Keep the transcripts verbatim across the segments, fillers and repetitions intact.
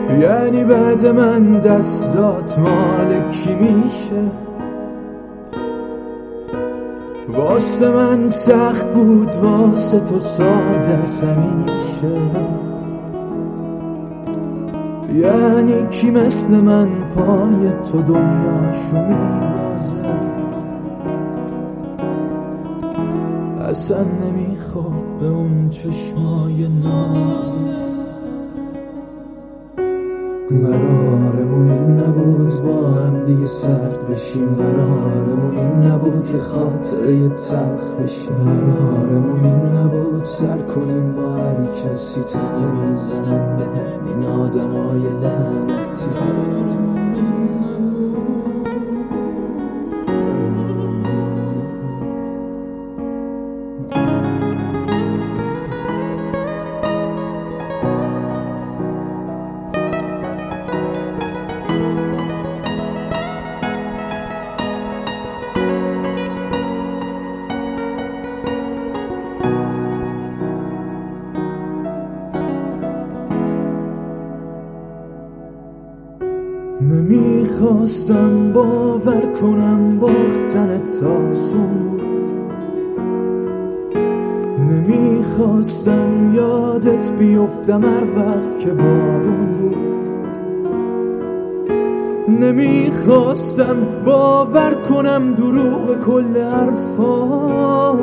یعنی بعد من دستات مال کی میشه؟ واسه من سخت بود، واسه تو ساده همیشه. یعنی کی مثل من پای تو دنیاشو میبازه؟ اصلا نمیخواد به اون چشمای نازت. قرارمون این نبود با هم دیگه سرد بشیم، قرارمون این نبود که خاطره تلخ بشیم، قرارمون این نبود سر کنیم با هر کسی تنه میزنن به این آدمای لعنتی. قرارمون این نبود. نمیخواستم باور کنم باختنت آسون بود، نمیخواستم یادت بیفتم هر وقت که بارون بود، نمیخواستم باور کنم دروغ کل حرفات،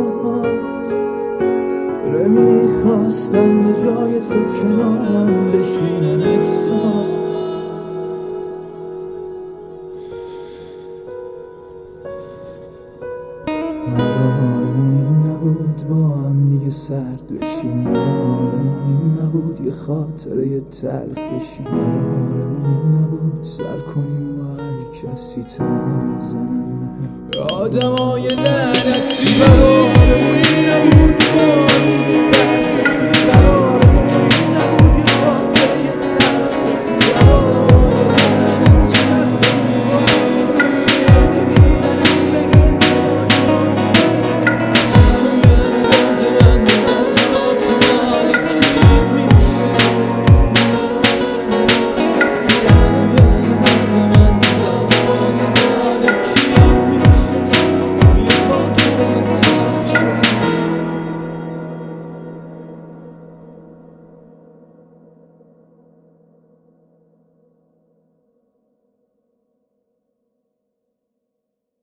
نمیخواستم به جای تو کنارم بشینن عکسات. قرارمون این نبود با هم دیگه سرد بشیم، قرارمون این نبود یه خاطره تلخ بشیم، قرارمون این نبود سر کنیم با هر کسی تنه میزنن به آدمای لعنتی. قرارمون این نبود با هم